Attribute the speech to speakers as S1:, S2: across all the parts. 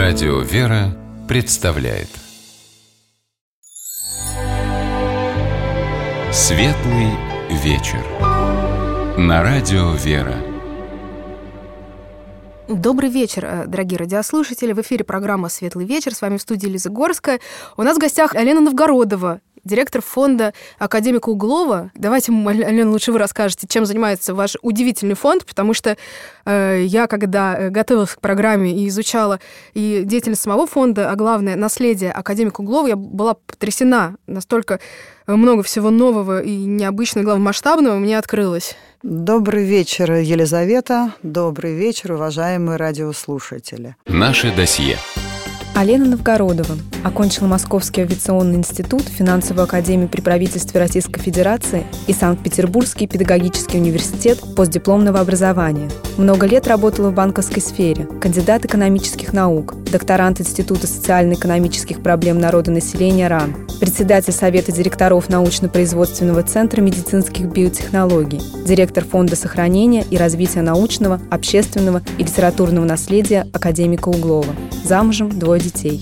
S1: Радио «Вера» представляет Светлый вечер на Радио «Вера».
S2: Добрый вечер, дорогие радиослушатели. В эфире программа «Светлый вечер». С вами в студии Лиза Горская. У нас в гостях Алена Новгородова, директор фонда академика Углова. Давайте, Алена, лучше вы расскажете, чем занимается ваш удивительный фонд, потому что я, когда готовилась к программе и изучала и деятельность самого фонда, а главное, наследие академика Углова, я была потрясена. Настолько много всего нового и необычного, главное, масштабного мне открылось.
S3: Добрый вечер, Елизавета. Добрый вечер, уважаемые радиослушатели.
S1: Наше досье.
S4: Алена Новгородова окончила Московский авиационный институт, финансовую академию при правительстве Российской Федерации и Санкт-Петербургский педагогический университет постдипломного образования. Много лет работала в банковской сфере, кандидат экономических наук, докторант Института социально-экономических проблем народонаселения РАН, председатель Совета директоров научно-производственного центра медицинских биотехнологий, директор Фонда сохранения и развития научного, общественного и литературного наследия академика Углова. Замужем, 2 детей.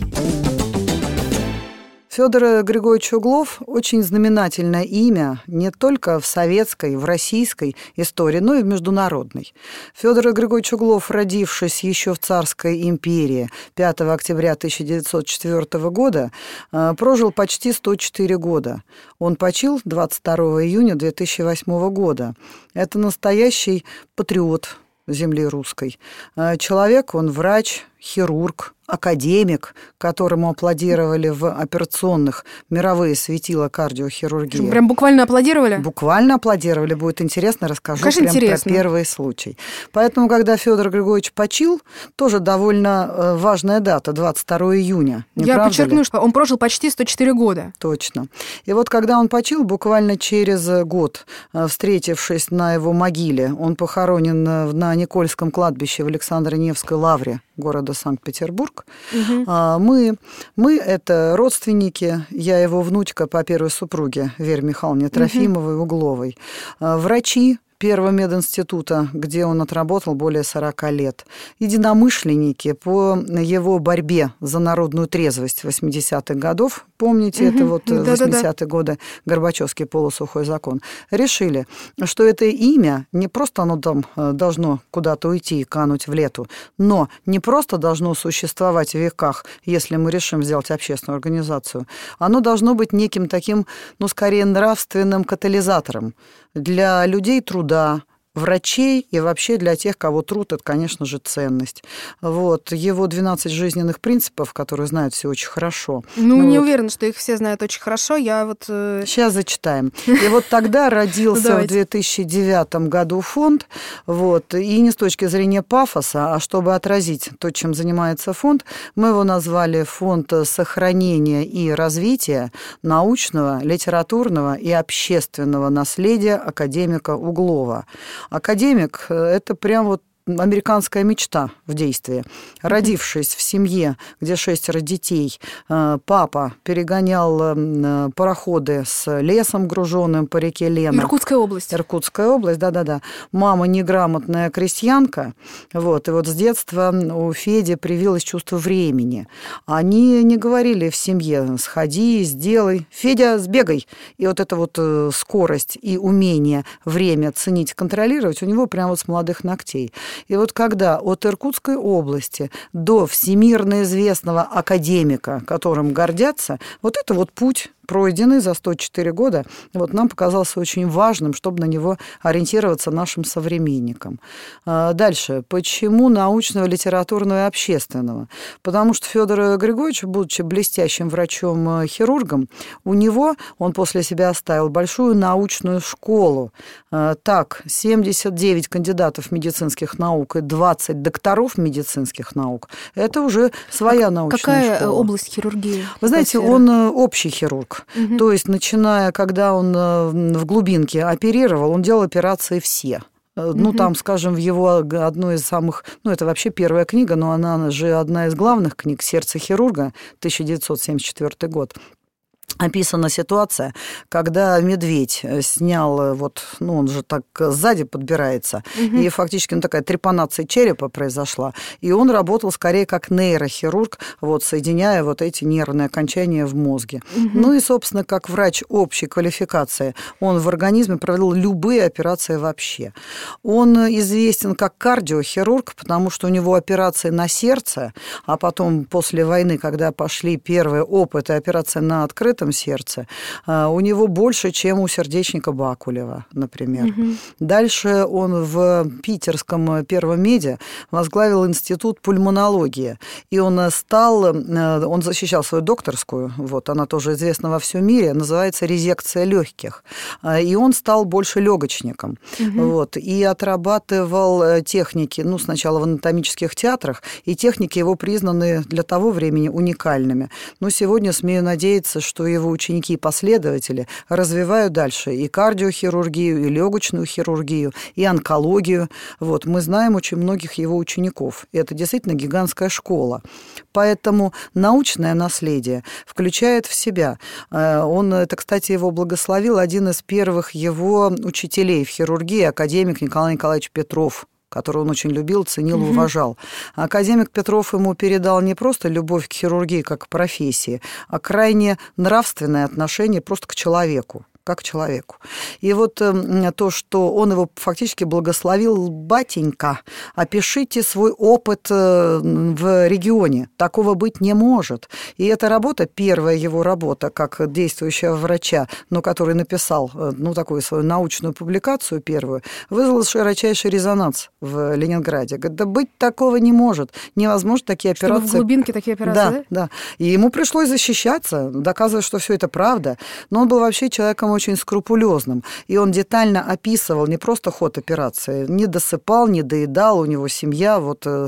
S3: Федор Григорьевич Углов – очень знаменательное имя не только в советской, в российской истории, но и в международной. Федор Григорьевич Углов, родившись еще в Царской империи 5 октября 1904 года, прожил почти 104 года. Он почил 22 июня 2008 года. Это настоящий патриот земли русской. Человек, он врач, хирург, академик, которому аплодировали в операционных мировые светила кардиохирургии.
S2: Прям буквально аплодировали?
S3: Буквально аплодировали. Будет интересно, расскажу
S2: Конечно,
S3: прям
S2: интересно.
S3: Про первый случай. Поэтому, когда Федор Григорьевич почил, тоже довольно важная дата, 22 июня.
S2: Я подчеркну, что он прожил почти 104 года.
S3: Точно. И вот когда он почил, буквально через год, встретившись на его могиле, он похоронен на Никольском кладбище в Александро-Невской лавре города Санкт-Петербург. Угу. Мы это родственники, я его внучка по первой супруге, Вере Михайловне Трофимовой, Угловой, врачи Первого мединститута, где он отработал более 40 лет. Единомышленники по его борьбе за народную трезвость 80-х годов, помните, это вот 80-е годы, Горбачевский полусухой закон, решили, что это имя не просто оно там должно куда-то уйти и кануть в лету, но не просто должно существовать в веках, если мы решим сделать общественную организацию, оно должно быть неким таким, скорее нравственным катализатором для людей труда, врачей и вообще для тех, кого труд – это, конечно же, ценность. Вот. Его 12 жизненных принципов, которые знают все очень хорошо.
S2: Не уверена, что их все знают очень хорошо.
S3: Сейчас зачитаем. И вот тогда родился в 2009 году фонд. Вот. И не с точки зрения пафоса, а чтобы отразить то, чем занимается фонд, мы его назвали «Фонд сохранения и развития научного, литературного и общественного наследия академика Углова». Академик – это прям вот американская мечта в действии. Родившись в семье, где 6 детей, папа перегонял пароходы с лесом груженным по реке Лена.
S2: Иркутская область.
S3: Иркутская область, да-да-да. Мама неграмотная крестьянка. Вот. И вот с детства у Феди привилось чувство времени. Они не говорили в семье «сходи, сделай». «Федя, сбегай». И вот эта вот скорость и умение время ценить, контролировать у него прямо вот с молодых ногтей. И вот когда от Иркутской области до всемирно известного академика, которым гордятся, вот это вот путь пройденный за 104 года, вот нам показался очень важным, чтобы на него ориентироваться нашим современникам. Дальше. Почему научного, литературного и общественного? Потому что Федор Григорьевич, будучи блестящим врачом-хирургом, он после себя оставил большую научную школу. Так, 79 кандидатов медицинских наук и 20 докторов медицинских наук. Это уже своя научная школа.
S2: Какая область хирургии?
S3: Вы знаете, он общий хирург.
S2: Угу.
S3: То есть, начиная, когда он в глубинке оперировал, он делал операции все. Там, скажем, в его одной из самых... это вообще первая книга, но она же одна из главных книг «Сердце хирурга», 1974 год. описана ситуация, когда медведь снял, он же так сзади подбирается, и фактически такая трепанация черепа произошла, и он работал скорее как нейрохирург, соединяя эти нервные окончания в мозге. Ну и, собственно, как врач общей квалификации, он в организме проводил любые операции вообще. Он известен как кардиохирург, потому что у него операции на сердце, а потом после войны, когда пошли первые опыты операции на открытом сердце, у него больше, чем у сердечника Бакулева, например. Дальше он в питерском Первом меде возглавил институт пульмонологии, и он защищал свою докторскую, она тоже известна во всем мире, называется резекция легких, и он стал больше легочником, и отрабатывал техники, сначала в анатомических театрах, и техники его признаны для того времени уникальными. Но сегодня, смею надеяться, что его ученики и последователи развивают дальше и кардиохирургию, и легочную хирургию, и онкологию. Мы знаем очень многих его учеников. И это действительно гигантская школа. Поэтому научное наследие включает в себя. Кстати, его благословил один из первых его учителей в хирургии, академик Николай Николаевич Петров, которого он очень любил, ценил, уважал. Академик Петров ему передал не просто любовь к хирургии как к профессии, а крайне нравственное отношение просто к человеку. Как человеку. И то, что он его фактически благословил: батенька, опишите свой опыт в регионе. Такого быть не может. И эта работа, первая его работа как действующего врача, который написал такую свою научную публикацию первую, вызвала широчайший резонанс в Ленинграде. Говорит, да быть такого не может. Невозможно такие операции.
S2: Чтобы в глубинке такие операции,
S3: да? И ему пришлось защищаться, доказывать, что все это правда. Но он был вообще человеком очень скрупулезным. И он детально описывал не просто ход операции, не досыпал, не доедал. У него семья,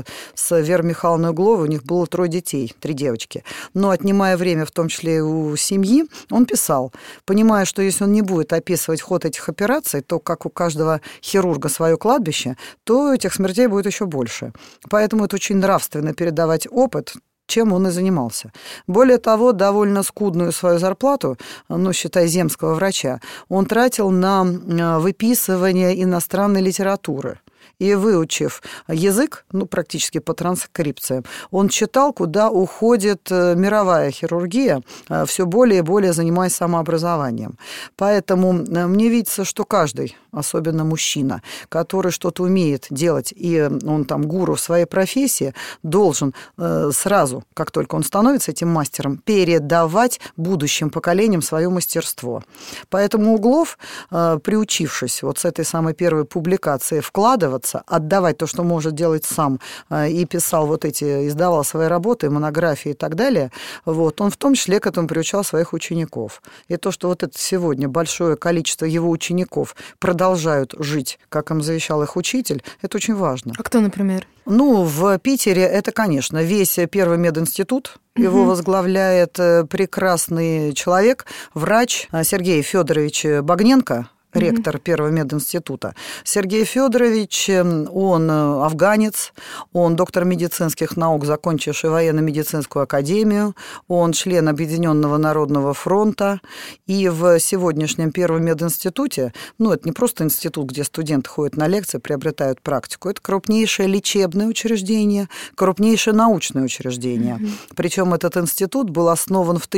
S3: с Верой Михайловной Угловой, у них было 3 детей, 3 девочки. Но отнимая время, в том числе и у семьи, он писал, понимая, что если он не будет описывать ход этих операций, то, как у каждого хирурга свое кладбище, то этих смертей будет еще больше. Поэтому это очень нравственно передавать опыт, чем он и занимался. Более того, довольно скудную свою зарплату, считай, земского врача, он тратил на выписывание иностранной литературы. И выучив язык, практически по транскрипциям, он читал, куда уходит мировая хирургия, все более и более занимаясь самообразованием. Поэтому мне видится, что каждый, особенно мужчина, который что-то умеет делать, и он гуру в своей профессии, должен сразу, как только он становится этим мастером, передавать будущим поколениям свое мастерство. Поэтому Углов, приучившись с этой самой первой публикации вкладываться, отдавать то, что может делать сам, и писал издавал свои работы, монографии и так далее, он в том числе к этому приучал своих учеников. И то, что это сегодня большое количество его учеников продолжают жить, как им завещал их учитель, это очень важно.
S2: А кто, например?
S3: В Питере это, конечно, весь Первый мединститут. Его возглавляет прекрасный человек, врач Сергей Федорович Багненко, ректор Первого мединститута. Сергей Федорович, он афганец, он доктор медицинских наук, закончивший военно-медицинскую академию, он член Объединенного народного фронта, и в сегодняшнем Первом мединституте, это не просто институт, где студенты ходят на лекции, приобретают практику, это крупнейшее лечебное учреждение, крупнейшее научное учреждение. Причем этот институт был основан в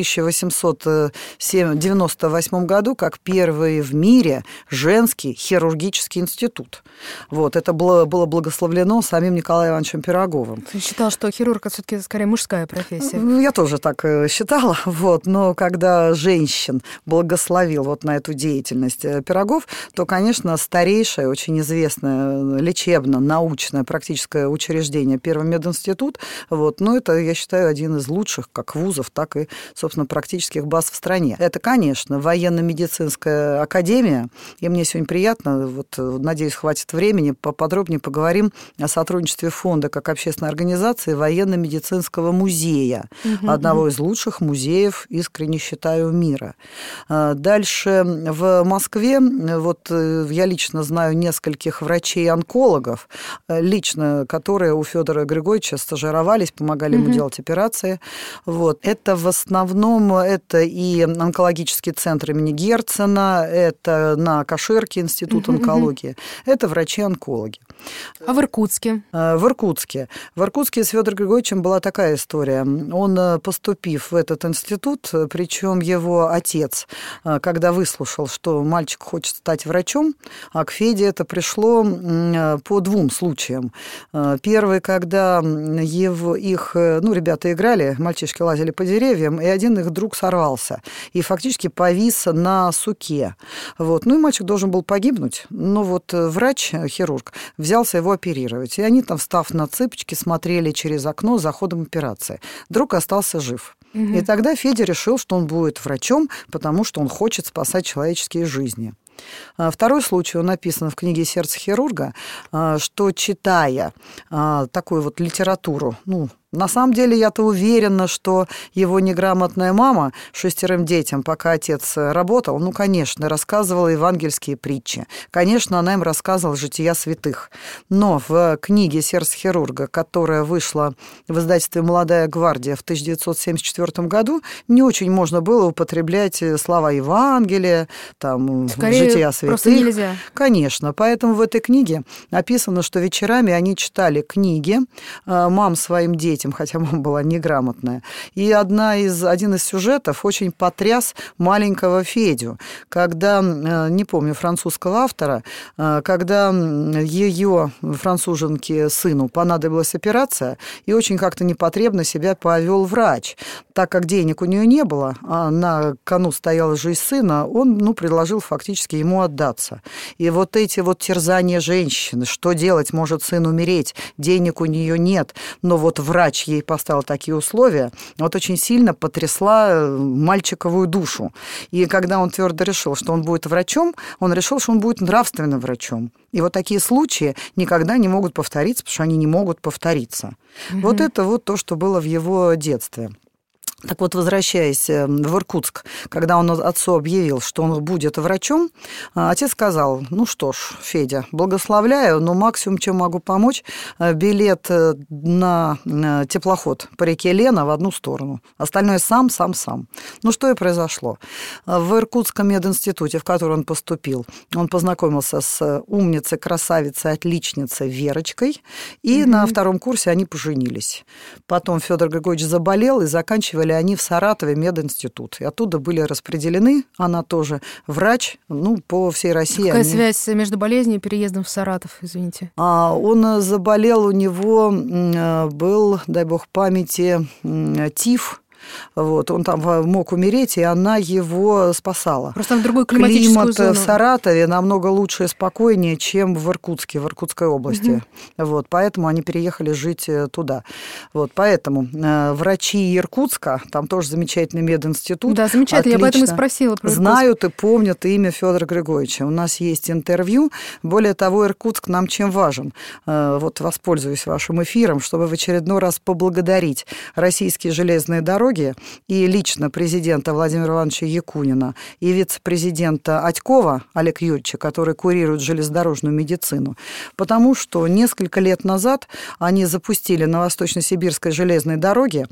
S3: 1898 году как первый в мире женский хирургический институт. Это было благословлено самим Николаем Ивановичем Пироговым.
S2: Ты считал, что хирург это все-таки скорее мужская профессия?
S3: Я тоже так считала. Но когда женщин благословил на эту деятельность Пирогов, то, конечно, старейшее, очень известное лечебно-научное практическое учреждение Первый мединститут, это, я считаю, один из лучших как вузов, так и, собственно, практических баз в стране. Это, конечно, военно-медицинская академия, И мне сегодня приятно, вот, надеюсь, хватит времени, поподробнее поговорим о сотрудничестве фонда как общественной организации военно-медицинского музея, одного из лучших музеев, искренне считаю, мира. Дальше в Москве, вот я лично знаю нескольких врачей-онкологов, лично, которые у Федора Григорьевича стажировались, помогали ему делать операции. Вот. Это в основном это и онкологический центр имени Герцена, это на Каширке институт онкологии. Это врачи-онкологи.
S2: А в Иркутске?
S3: В Иркутске с Федором Григорьевичем была такая история. Он, поступив в этот институт, причем его отец, когда выслушал, что мальчик хочет стать врачом, а к Феде это пришло по двум случаям. Первый, когда ребята играли, мальчишки лазили по деревьям, и один их друг сорвался и фактически повис на суке. Вот. Ну и мальчик должен был погибнуть, но вот врач, хирург, взялся его оперировать. И они там, встав на цыпочки, смотрели через окно за ходом операции. Друг остался жив. И тогда Федя решил, что он будет врачом, потому что он хочет спасать человеческие жизни. Второй случай, он написан в книге «Сердце хирурга», что, читая такую вот литературу, на самом деле, я-то уверена, что его неграмотная мама 6 детям, пока отец работал, конечно, рассказывала евангельские притчи. Конечно, она им рассказывала жития святых. Но в книге «Сердце хирурга», которая вышла в издательстве «Молодая гвардия» в 1974 году, не очень можно было употреблять слова Евангелия, жития святых.
S2: Просто нельзя.
S3: Конечно. Поэтому в этой книге написано, что вечерами они читали книги мам своим детям, хотя мама была неграмотная. И один из сюжетов очень потряс маленького Федю, когда, не помню французского автора, когда ее француженке сыну понадобилась операция, и очень как-то непотребно себя повел врач. Так как денег у нее не было, а на кону стояла жизнь сына, он предложил фактически ему отдаться. И вот эти вот терзания женщины, что делать, может сын умереть, денег у нее нет, но вот врач ей поставил такие условия, вот очень сильно потрясла мальчиковую душу. И когда он твердо решил, что он будет врачом, он решил, что он будет нравственным врачом. И вот такие случаи никогда не могут повториться, потому что они не могут повториться. Вот это вот то, что было в его детстве. Так вот, возвращаясь в Иркутск, когда он отцу объявил, что он будет врачом, отец сказал: что ж, Федя, благословляю, но максимум, чем могу помочь, билет на теплоход по реке Лена в одну сторону. Остальное сам. Что и произошло. В Иркутском мединституте, в который он поступил, он познакомился с умницей, красавицей, отличницей Верочкой, и на втором курсе они поженились. Потом Федор Григорьевич заболел, и заканчивали они в Саратове мединститут. И оттуда были распределены, она тоже врач, по всей России.
S2: Какая связь между болезнью и переездом в Саратов, извините?
S3: Он заболел, у него был, дай бог памяти, тиф. Вот, он там мог умереть, и она его спасала.
S2: Просто в другую климатическую зону.
S3: Климат в Саратове намного лучше и спокойнее, чем в Иркутске, в Иркутской области. Вот, поэтому они переехали жить туда. Вот, поэтому врачи Иркутска, там тоже замечательный мединститут.
S2: Да, замечательно, я поэтому и спросила про Иркутск.
S3: Знают и помнят имя Федора Григорьевича. У нас есть интервью. Более того, Иркутск нам чем важен. Вот, воспользуюсь вашим эфиром, чтобы в очередной раз поблагодарить Российские железные дороги и лично президента Владимира Ивановича Якунина и вице-президента Атькова Олега Юрьевича, который курирует железнодорожную медицину, потому что несколько лет назад они запустили на Восточно-Сибирской железной дороге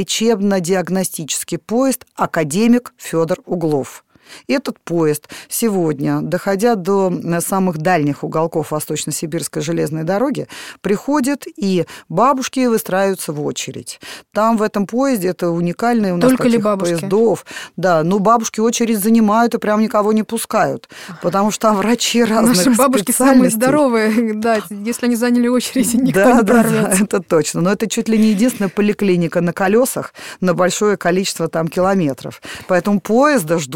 S3: лечебно-диагностический поезд «Академик Федор Углов». Этот поезд сегодня, доходя до самых дальних уголков Восточно-Сибирской железной дороги, приходят, и бабушки выстраиваются в очередь. Там в этом поезде, это уникальный у нас таких поездов. Да, бабушки очередь занимают и прям никого не пускают, потому что там врачи разных специальностей. Наши бабушки
S2: самые здоровые, да, если они заняли очередь, никто не прорвется.
S3: Да, это точно. Но это чуть ли не единственная поликлиника на колесах на большое количество там километров. Поэтому поезда ждут прямо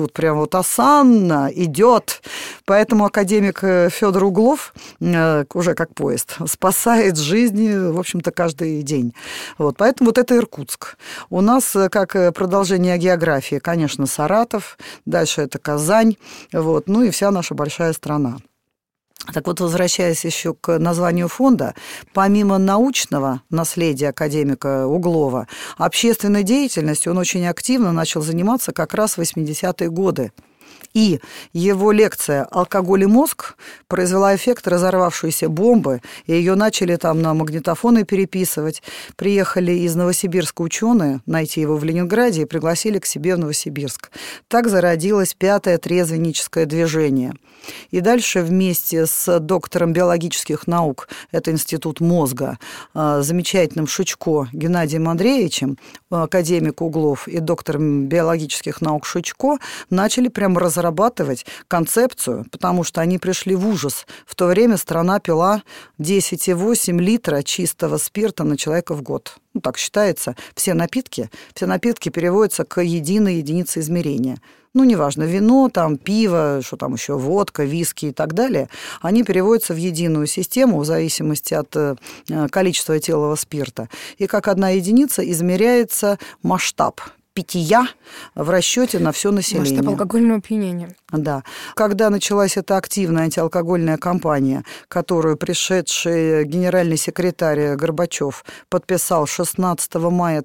S3: вот осанно идет. Поэтому академик Федор Углов, уже как поезд, спасает жизни, в общем-то, каждый день. Вот, поэтому вот это Иркутск. У нас, как продолжение географии, конечно, Саратов, дальше это Казань, вот, ну и вся наша большая страна. Так вот, возвращаясь еще к названию фонда, помимо научного наследия академика Углова, общественной деятельностью он очень активно начал заниматься как раз в 80-е годы. И его лекция «Алкоголь и мозг» произвела эффект разорвавшейся бомбы, и ее начали там на магнитофоны переписывать. Приехали из Новосибирска ученые найти его в Ленинграде и пригласили к себе в Новосибирск. Так зародилось 5-е трезвенническое движение. И дальше вместе с доктором биологических наук, это Институт мозга, замечательным Шучко Геннадием Андреевичем, академик Углов и доктором биологических наук Шучко, начали прямо разрабатывать концепцию, потому что они пришли в ужас. В то время страна пила 10,8 литра чистого спирта на человека в год. Ну, так считается. Все напитки переводятся к единой единице измерения. Ну, неважно, вино, там, пиво, что там еще, водка, виски и так далее, они переводятся в единую систему в зависимости от количества этилового спирта. И как одна единица измеряется масштаб питья в расчете на все население.
S2: Масштаб алкогольного опьянения.
S3: Да. Когда началась эта активная антиалкогольная кампания, которую пришедший генеральный секретарь Горбачев подписал 16 мая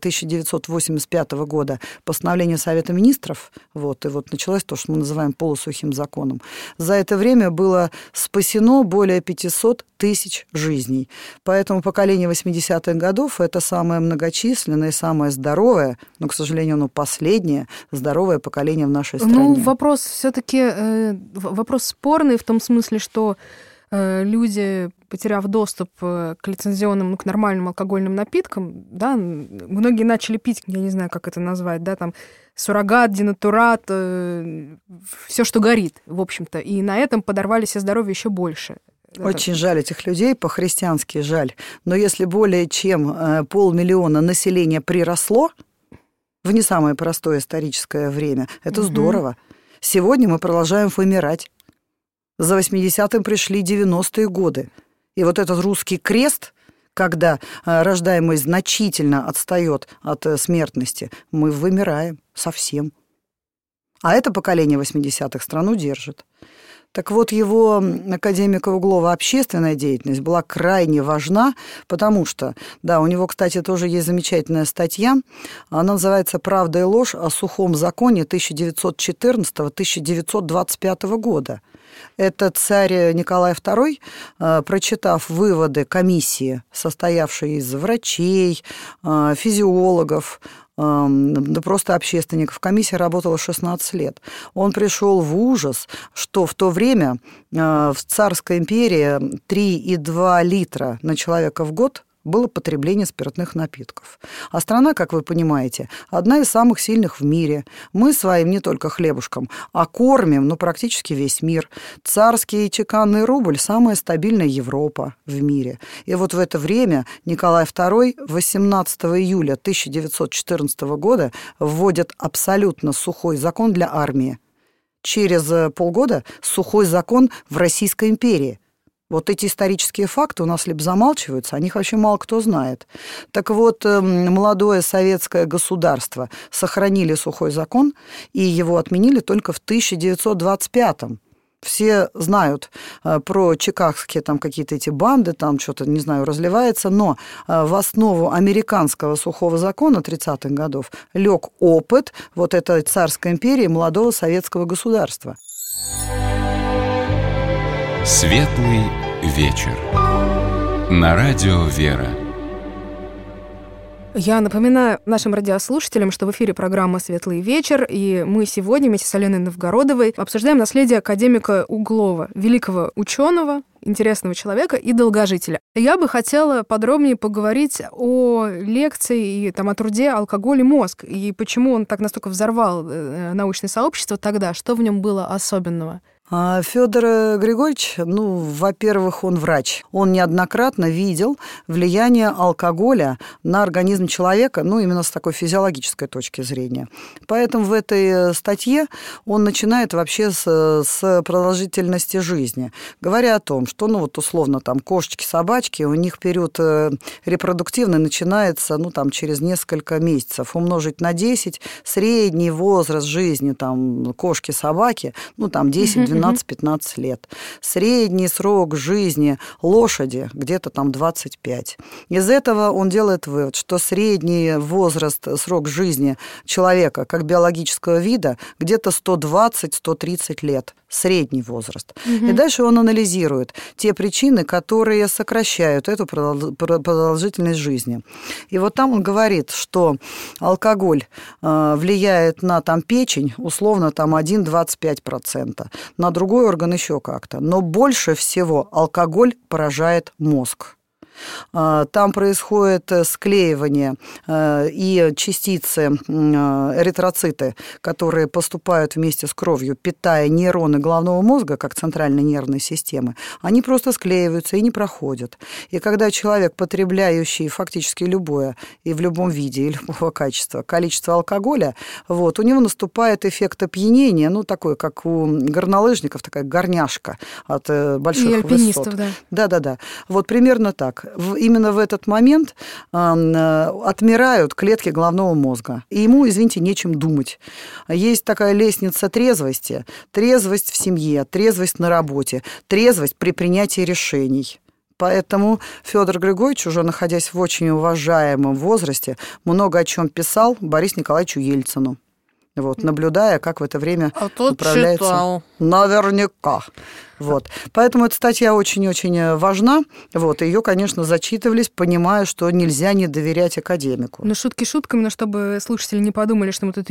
S3: 1985 года постановление Совета министров, вот, и вот началось то, что мы называем полусухим законом, за это время было спасено более 500 тысяч жизней. Поэтому поколение 80-х годов – это самое многочисленное, самое здоровое, но, к сожалению, оно последнее здоровое поколение в нашей стране.
S2: Ну, вопрос все-таки вопрос спорный в том смысле, что люди, потеряв доступ к лицензионным, к нормальным алкогольным напиткам, да, многие начали пить, я не знаю, как это назвать, да, там, суррогат, денатурат, все, что горит, в общем-то, и на этом подорвали себе здоровье еще больше.
S3: Очень жаль этих людей, по-христиански жаль. Но если более чем 500 000 населения приросло в не самое простое историческое время, это здорово. Сегодня мы продолжаем вымирать. За 80-м пришли 90-е годы. И вот этот русский крест, когда рождаемость значительно отстает от смертности, мы вымираем совсем. А это поколение 80-х страну держит. Так вот, его, академика Углова, общественная деятельность была крайне важна, потому что, да, у него, кстати, тоже есть замечательная статья, она называется «Правда и ложь о сухом законе 1914-1925 года». Это царь Николай II, прочитав выводы комиссии, состоявшей из врачей, физиологов, да просто общественников. Комиссия работала 16 лет. Он пришел в ужас, что в то время в Царской империи 3,2 литра на человека в год было потребление спиртных напитков. А страна, как вы понимаете, одна из самых сильных в мире. Мы своим не только хлебушком, а кормим, практически весь мир. Царский чеканный рубль – самая стабильная Европа в мире. И вот в это время Николай II 18 июля 1914 года вводит абсолютно сухой закон для армии. Через полгода сухой закон в Российской империи. Вот эти исторические факты у нас либо замалчиваются, о них вообще мало кто знает. Так вот, молодое советское государство сохранили сухой закон, и его отменили только в 1925-м. Все знают про чикагские там какие-то эти банды, там что-то, не знаю, разливается, но в основу американского сухого закона 30-х годов лег опыт вот этой царской империи молодого советского государства.
S1: Светлый вечер. На радио «Вера».
S2: Я напоминаю нашим радиослушателям, что в эфире программа «Светлый вечер», и мы сегодня вместе с Аленой Новгородовой обсуждаем наследие академика Углова, великого ученого, интересного человека и долгожителя. Я бы хотела подробнее поговорить о лекции и о труде «Алкоголь и мозг», и почему он так настолько взорвал научное сообщество тогда, что в нем было особенного.
S3: Федор Григорьевич, во-первых, он врач. Он неоднократно видел влияние алкоголя на организм человека, именно с такой физиологической точки зрения. Поэтому в этой статье он начинает вообще с продолжительности жизни, говоря о том, что, условно, там, кошечки, собачки, у них период репродуктивный начинается, через несколько месяцев. Умножить на 10, средний возраст жизни, там, кошки, собаки, 10, 12-15 лет. Средний срок жизни лошади где-то там 25. Из этого он делает вывод, что средний срок жизни человека как биологического вида где-то 120-130 лет. Средний возраст. И дальше он анализирует те причины, которые сокращают эту продолжительность жизни. И вот там он говорит, что алкоголь влияет на печень, условно, 1,25%, на другой орган еще как-то. Но больше всего алкоголь поражает мозг. Там происходит склеивание, и частицы, эритроциты, которые поступают вместе с кровью, питая нейроны головного мозга, как центральной нервной системы, они просто склеиваются и не проходят. И когда человек, потребляющий фактически любое, и в любом виде, и любого качества, количество алкоголя, у него наступает эффект опьянения, такой, как у горнолыжников, такая горняшка от больших высот. Да. Примерно так. Именно в этот момент отмирают клетки головного мозга. И ему, извините, нечем думать. Есть такая лестница трезвости. Трезвость в семье, трезвость на работе, трезвость при принятии решений. Поэтому Федор Григорьевич, уже находясь в очень уважаемом возрасте, много о чем писал Борису Николаевичу Ельцину. Наблюдая, как в это время управляется.
S5: Читал.
S3: Наверняка. Поэтому эта статья очень-очень важна. Ее, конечно, зачитывались, понимая, что нельзя не доверять академику.
S2: Но шутки шутками, но чтобы слушатели не подумали, что мы тут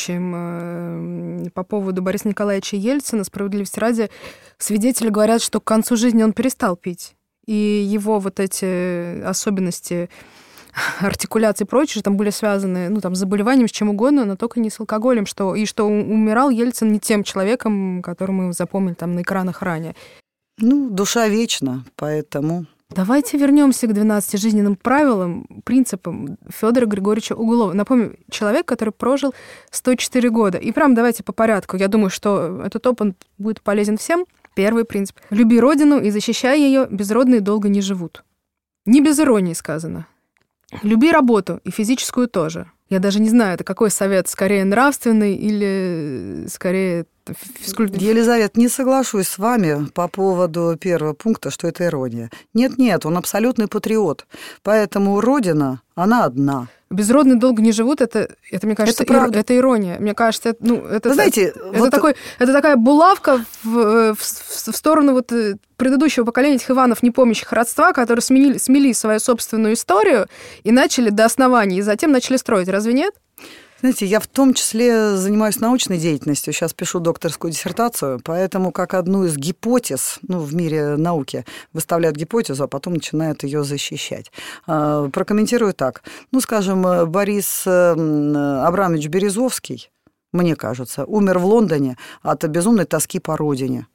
S2: ёрничаем по поводу Бориса Николаевича Ельцина, справедливости ради, свидетели говорят, что к концу жизни он перестал пить. И его эти особенности артикуляции и прочее, там были связаны, с заболеванием, с чем угодно, но только не с алкоголем, что умирал Ельцин не тем человеком, которого мы запомнили на экранах ранее.
S3: Душа вечна, поэтому...
S2: Давайте вернемся к 12 жизненным правилам, принципам Федора Григорьевича Углова. Напомню, человек, который прожил 104 года. И прям давайте по порядку. Я думаю, что этот опыт будет полезен всем. Первый принцип. Люби родину и защищай ее, безродные долго не живут. Не без иронии сказано. Люби работу, и физическую тоже. Я даже не знаю, это какой совет, скорее нравственный или скорее физкультурный?
S3: Елизавета, не соглашусь с вами по поводу первого пункта, что это ирония. Нет, он абсолютный патриот. Поэтому родина, она одна.
S2: Безродные долго не живут, это мне кажется, это ирония. Мне кажется, это,
S3: вы знаете,
S2: это такая булавка в сторону предыдущего поколения этих Иванов, не помнящих родства, которые смели свою собственную историю и начали до основания, и затем начали строить. Разве нет?
S3: Знаете, я в том числе занимаюсь научной деятельностью, сейчас пишу докторскую диссертацию, поэтому как одну из гипотез, в мире науки выставляют гипотезу, а потом начинают ее защищать. Прокомментирую так. Скажем, Борис Абрамович Березовский, мне кажется, умер в Лондоне от безумной тоски по родине.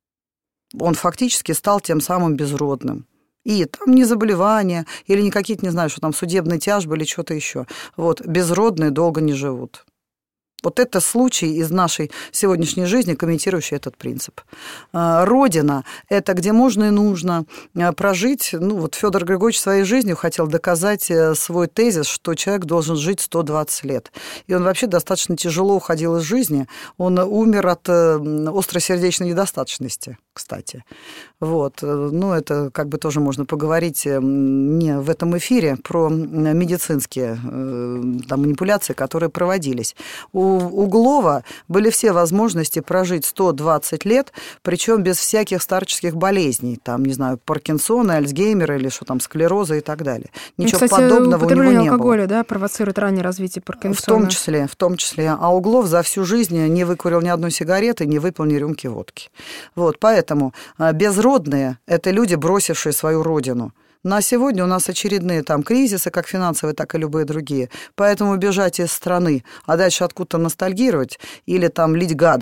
S3: Он фактически стал тем самым безродным. И там не заболевания, или не какие-то, не знаю, что там судебные тяжбы или что-то еще. Безродные долго не живут. Это случай из нашей сегодняшней жизни, комментирующий этот принцип. Родина – это где можно и нужно прожить. Федор Григорьевич своей жизнью хотел доказать свой тезис, что человек должен жить 120 лет. И он вообще достаточно тяжело уходил из жизни. Он умер от остросердечной недостаточности, кстати. Это тоже можно поговорить не в этом эфире про медицинские манипуляции, которые проводились. У Углова были все возможности прожить 120 лет, причем без всяких старческих болезней, Паркинсона, Альцгеймера или склероза и так далее. Ничего подобного у него не было.
S2: Алкоголя, провоцирует раннее развитие Паркинсона.
S3: В том числе. А Углов за всю жизнь не выкурил ни одной сигареты, не выпил ни рюмки водки. Поэтому безродные – это люди, бросившие свою родину. На сегодня у нас очередные кризисы, как финансовые, так и любые другие. Поэтому бежать из страны, а дальше откуда-то ностальгировать или лить гадость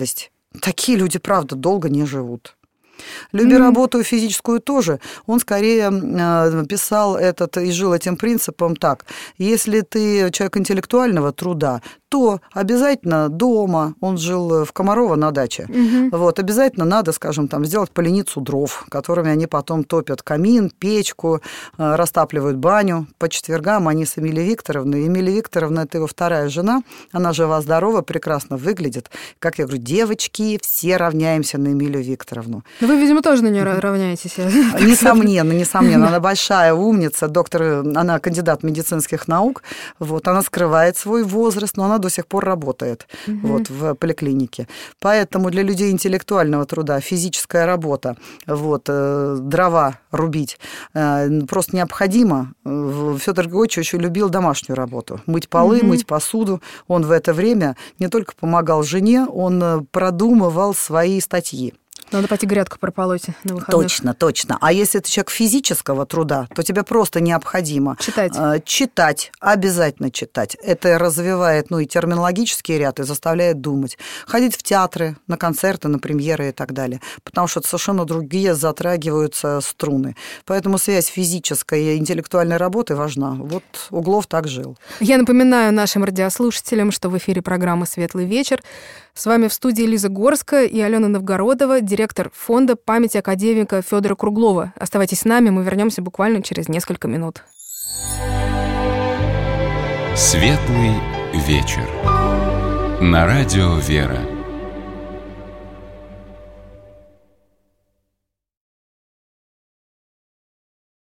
S3: Такие люди, правда, долго не живут. Любя работу физическую тоже, он скорее писал этот и жил этим принципом так. Если ты человек интеллектуального труда, то обязательно дома, он жил в Комарово на даче, вот, обязательно надо, скажем, там, сделать поленницу дров, которыми они потом топят камин, печку, растапливают баню. По четвергам они с Эмилией Викторовной. Эмилия Викторовна – это его вторая жена, она жива-здорова, прекрасно выглядит. Как я говорю, девочки, все равняемся на Эмилию Викторовну.
S2: Но вы, видимо, тоже на нее равняетесь.
S3: Несомненно. Она большая умница, доктор, она кандидат медицинских наук, вот, она скрывает свой возраст, но она до сих пор работает вот, в поликлинике. Поэтому для людей интеллектуального труда физическая работа, вот, дрова рубить просто необходимо. Фёдор Григорьевич очень любил домашнюю работу. Мыть полы, мыть посуду. Он в это время не только помогал жене, он продумывал свои статьи.
S2: Надо пойти грядку прополоть на выходных.
S3: Точно. А если ты человек физического труда, то тебе просто необходимо читать, обязательно читать. Это развивает, и терминологический ряд, и заставляет думать. Ходить в театры, на концерты, на премьеры и так далее. Потому что совершенно другие затрагиваются струны. Поэтому связь физической и интеллектуальной работы важна. Вот Углов так жил.
S2: Я напоминаю нашим радиослушателям, что в эфире программа «Светлый вечер». С вами в студии Лиза Горская и Алена Новгородова, директор фонда памяти академика Фёдора Круглова. Оставайтесь с нами, мы вернемся буквально через несколько минут.
S1: Светлый вечер. На радио «Вера».